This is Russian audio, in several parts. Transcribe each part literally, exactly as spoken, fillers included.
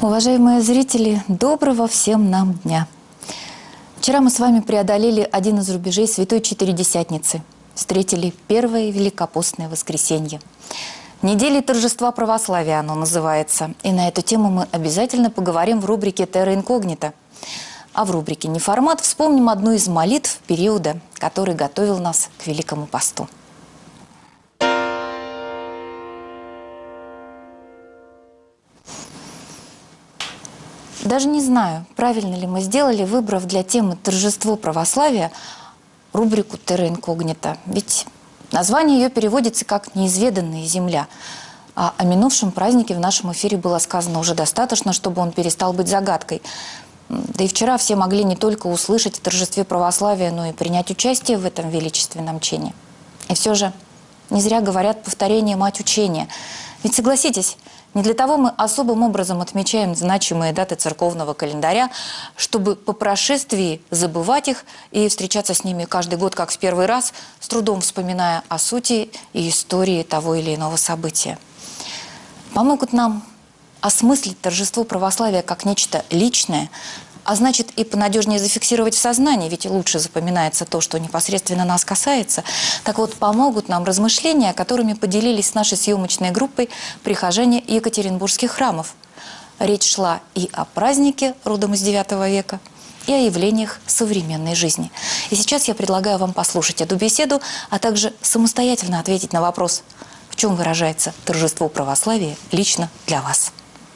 Уважаемые зрители, доброго всем нам дня! Вчера мы с вами преодолели один из рубежей Святой Четыредесятницы, встретили первое Великопостное воскресенье. Недели торжества православия оно называется, и на эту тему мы обязательно поговорим в рубрике «Терра инкогнита». А в рубрике «Неформат» вспомним одну из молитв периода, который готовил нас к Великому посту. Даже не знаю, правильно ли мы сделали, выбрав для темы «Торжество православия» рубрику «Терра инкогнита». Ведь название ее переводится как «Неизведанная земля». А о минувшем празднике в нашем эфире было сказано уже достаточно, чтобы он перестал быть загадкой. Да и вчера все могли не только услышать о торжестве православия, но и принять участие в этом величественном чине. И все же не зря говорят «повторение – мать учения». Ведь согласитесь, не для того мы особым образом отмечаем значимые даты церковного календаря, чтобы по прошествии забывать их и встречаться с ними каждый год как в первый раз, с трудом вспоминая о сути и истории того или иного события. Помогут нам осмыслить торжество православия как нечто личное, а значит и понадежнее зафиксировать в сознании, ведь лучше запоминается то, что непосредственно нас касается. Так вот, помогут нам размышления, которыми поделились с нашей съемочной группой прихожане екатеринбургских храмов. Речь шла и о празднике, родом из девятого века, и о явлениях современной жизни. И сейчас я предлагаю вам послушать эту беседу, а также самостоятельно ответить на вопрос, в чем выражается торжество православия лично для вас.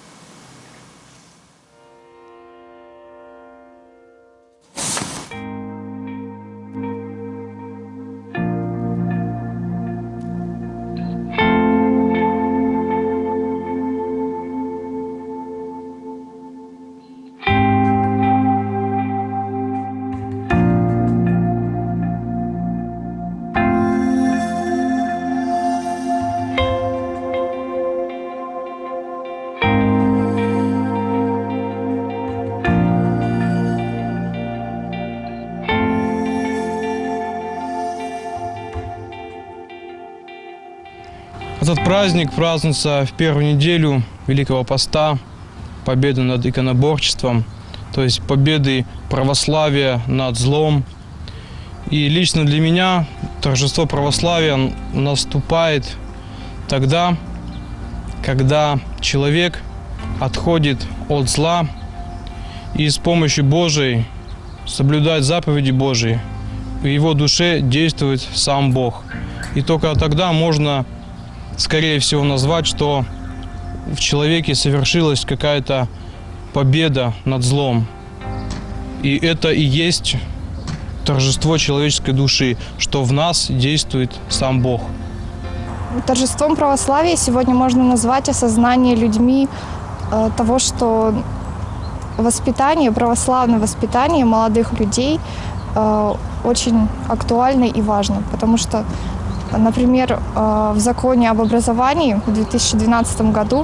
Этот праздник празднуется в первую неделю Великого Поста, победы над иконоборчеством, то есть победы православия над злом. И лично для меня торжество православия наступает тогда, когда человек отходит от зла и с помощью Божией соблюдает заповеди Божии, в его душе действует сам Бог. И только тогда можно, скорее всего, назвать, что в человеке совершилась какая-то победа над злом. И это и есть торжество человеческой души, что в нас действует сам Бог. Торжеством православия сегодня можно назвать осознание людьми э, того, что воспитание, православное воспитание молодых людей э, очень актуально и важно, потому что, например, в законе об образовании в две тысячи двенадцатом году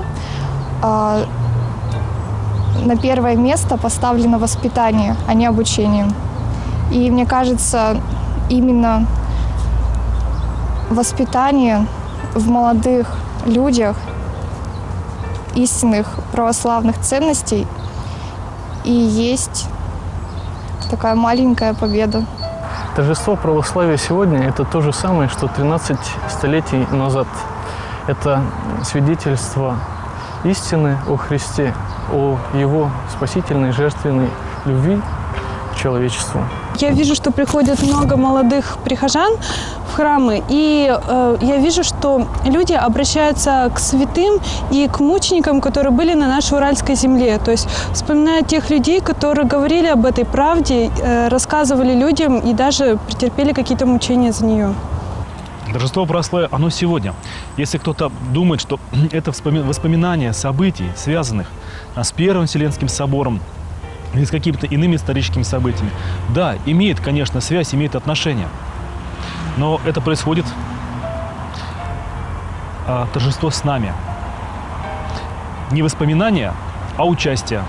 на первое место поставлено воспитание, а не обучение. И мне кажется, именно воспитание в молодых людях истинных православных ценностей и есть такая маленькая победа. Торжество православия сегодня – это то же самое, что тринадцать столетий назад. Это свидетельство истины о Христе, о Его спасительной, жертвенной любви к человечеству. Я вижу, что приходит много молодых прихожан в храмы, и э, я вижу, что люди обращаются к святым и к мученикам, которые были на нашей Уральской земле. То есть вспоминая тех людей, которые говорили об этой правде, э, рассказывали людям и даже претерпели какие-то мучения за нее. Торжество православия, оно сегодня. Если кто-то думает, что это воспоминания событий, связанных с Первым Вселенским собором, или с какими-то иными историческими событиями. Да, имеет, конечно, связь, имеет отношение. Но это происходит а, торжество с нами. Не воспоминания, а участие.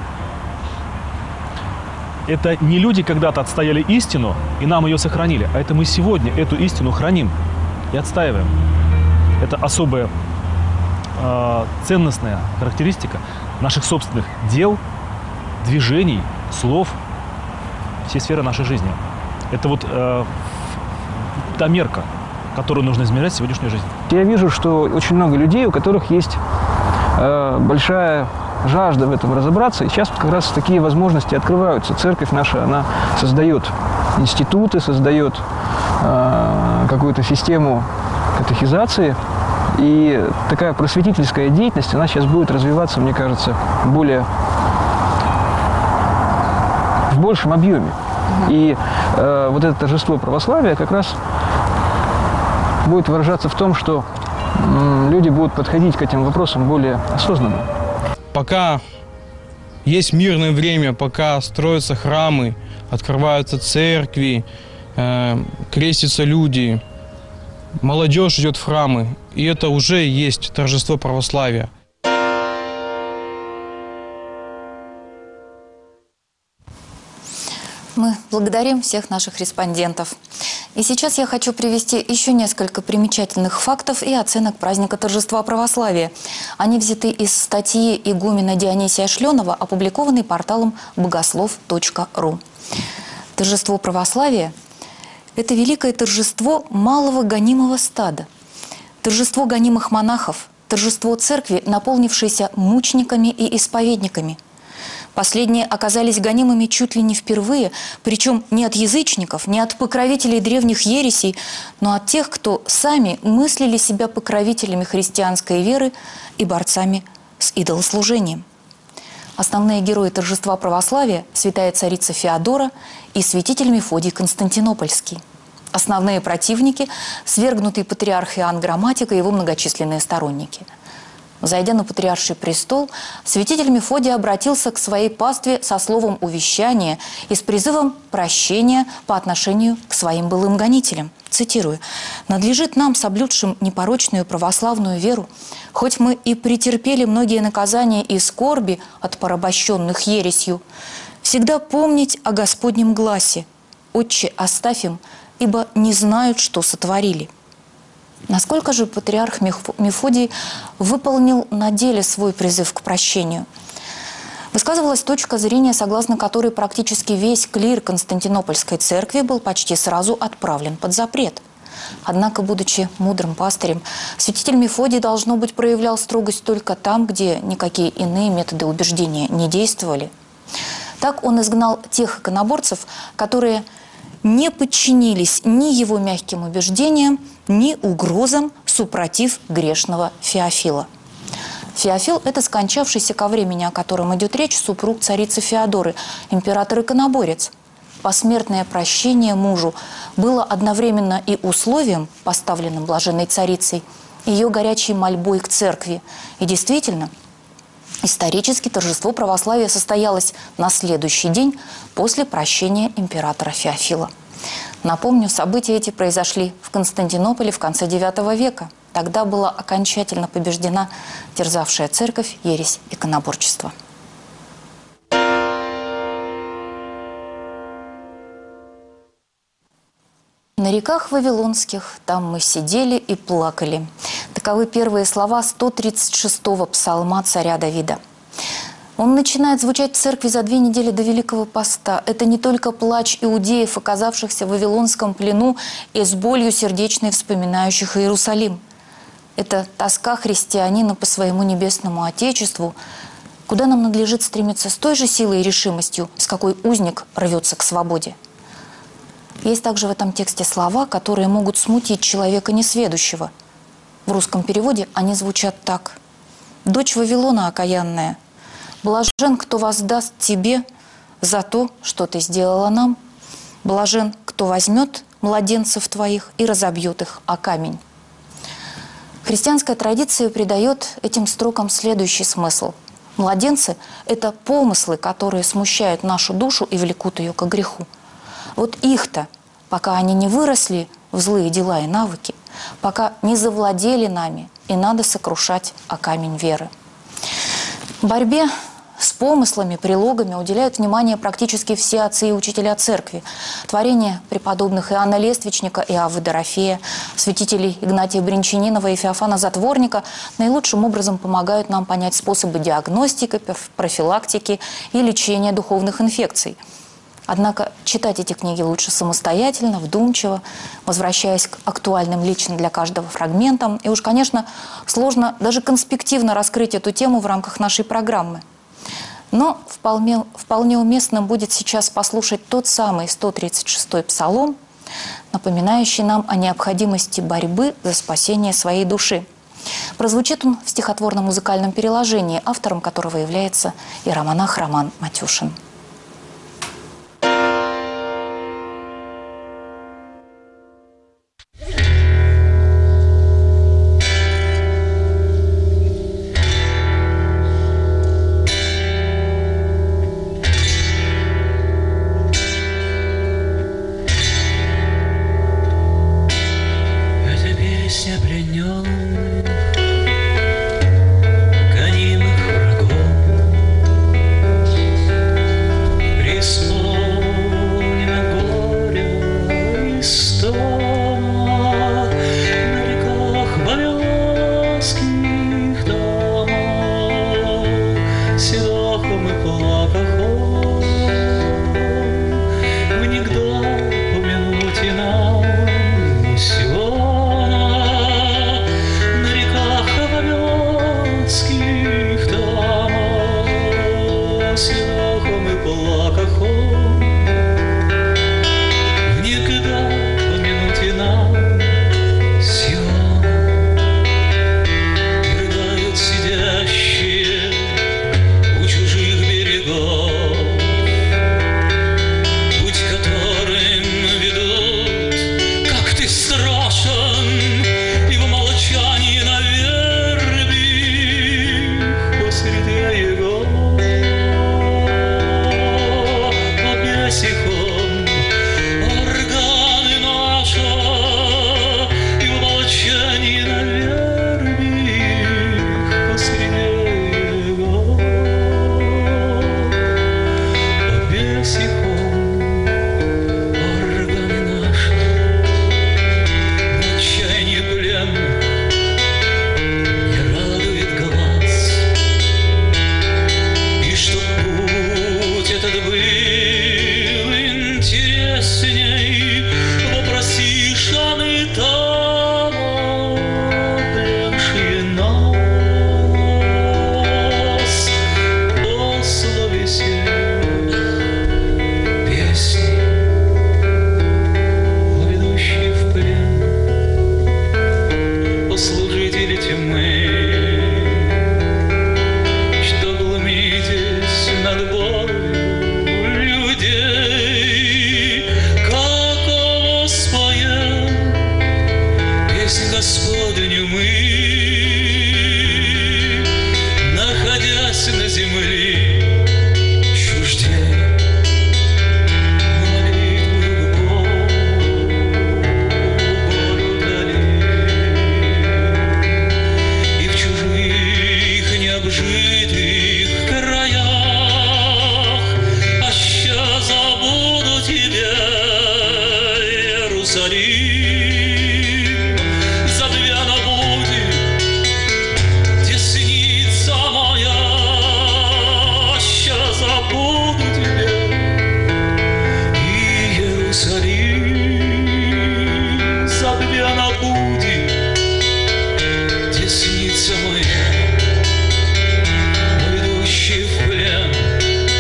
Это не люди когда-то отстояли истину и нам ее сохранили, а это мы сегодня эту истину храним и отстаиваем. Это особая э, ценностная характеристика наших собственных дел, движений, слов, все сферы нашей жизни. Это вот э, та мерка, которую нужно измерять в сегодняшнюю жизнь. Я вижу, что очень много людей, у которых есть э, большая жажда в этом разобраться. И сейчас как раз такие возможности открываются. Церковь наша, она создает институты, создает э, какую-то систему катехизации. И такая просветительская деятельность, она сейчас будет развиваться, мне кажется, более, в большем объеме. И э, вот это торжество православия как раз будет выражаться в том, что м, люди будут подходить к этим вопросам более осознанно. Пока есть мирное время, пока строятся храмы, открываются церкви, э, крестятся люди, молодежь идет в храмы, и это уже есть торжество православия. Мы благодарим всех наших респондентов. И сейчас я хочу привести еще несколько примечательных фактов и оценок праздника торжества православия. Они взяты из статьи игумена Дионисия Шленова, опубликованной порталом богослов точка ру. Торжество православия – это великое торжество малого гонимого стада, торжество гонимых монахов, торжество церкви, наполнившейся мучениками и исповедниками. Последние оказались гонимыми чуть ли не впервые, причем не от язычников, не от покровителей древних ересей, но от тех, кто сами мыслили себя покровителями христианской веры и борцами с идолослужением. Основные герои торжества православия – святая царица Феодора и святитель Мефодий Константинопольский. Основные противники – свергнутый патриарх Иоанн Грамматик и его многочисленные сторонники. Зайдя на патриарший престол, святитель Мефодий обратился к своей пастве со словом увещания и с призывом прощения по отношению к своим былым гонителям. Цитирую: «Надлежит нам, соблюдшим непорочную православную веру, хоть мы и претерпели многие наказания и скорби от порабощенных ересью, всегда помнить о Господнем гласе: Отче, оставь им, ибо не знают, что сотворили». Насколько же патриарх Мефодий выполнил на деле свой призыв к прощению? Высказывалась точка зрения, согласно которой практически весь клир Константинопольской церкви был почти сразу отправлен под запрет. Однако, будучи мудрым пастырем, святитель Мефодий, должно быть, проявлял строгость только там, где никакие иные методы убеждения не действовали. Так он изгнал тех иконоборцев, которые не подчинились ни его мягким убеждениям, ни угрозам супротив грешного Феофила. Феофил – это скончавшийся ко времени, о котором идет речь, супруг царицы Феодоры, император-иконоборец. Посмертное прощение мужу было одновременно и условием, поставленным блаженной царицей, ее горячей мольбой к церкви. И действительно, исторически торжество православия состоялось на следующий день после прощения императора Феофила. Напомню, события эти произошли в Константинополе в конце девятого века. Тогда была окончательно побеждена терзавшая церковь ересь иконоборчества. На реках вавилонских там мы сидели и плакали. Таковы первые слова сто тридцать шестого псалма царя Давида. Он начинает звучать в церкви за две недели до Великого Поста. Это не только плач иудеев, оказавшихся в вавилонском плену и с болью сердечной вспоминающих Иерусалим. Это тоска христианина по своему небесному Отечеству, куда нам надлежит стремиться с той же силой и решимостью, с какой узник рвется к свободе. Есть также в этом тексте слова, которые могут смутить человека несведущего. В русском переводе они звучат так: «Дочь Вавилона окаянная, блажен, кто воздаст тебе за то, что ты сделала нам. Блажен, кто возьмет младенцев твоих и разобьет их о камень». Христианская традиция придает этим строкам следующий смысл. Младенцы – это помыслы, которые смущают нашу душу и влекут ее к греху. Вот их-то, пока они не выросли в злые дела и навыки, пока не завладели нами, и надо сокрушать о камень веры. В борьбе с помыслами, прилогами уделяют внимание практически все отцы и учителя церкви. Творения преподобных Иоанна Лествичника и Аввы Дорофея, святителей Игнатия Бринчанинова и Феофана Затворника наилучшим образом помогают нам понять способы диагностики, профилактики и лечения духовных инфекций. Однако читать эти книги лучше самостоятельно, вдумчиво, возвращаясь к актуальным лично для каждого фрагментам. И уж, конечно, сложно даже конспективно раскрыть эту тему в рамках нашей программы. Но вполне, вполне уместным будет сейчас послушать тот самый сто тридцать шестой псалом, напоминающий нам о необходимости борьбы за спасение своей души. Прозвучит он в стихотворно-музыкальном переложении, автором которого является иеромонах Роман Матюшин.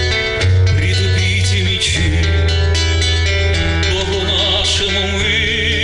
Богу нашему мы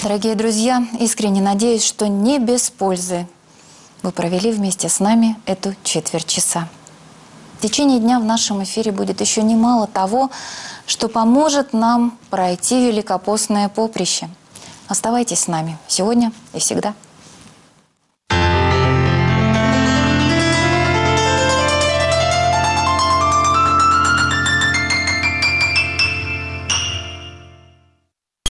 Дорогие друзья, искренне надеюсь, что не без пользы вы провели вместе с нами эту четверть часа. В течение дня в нашем эфире будет еще немало того, что поможет нам пройти великопостное поприще. Оставайтесь с нами сегодня и всегда.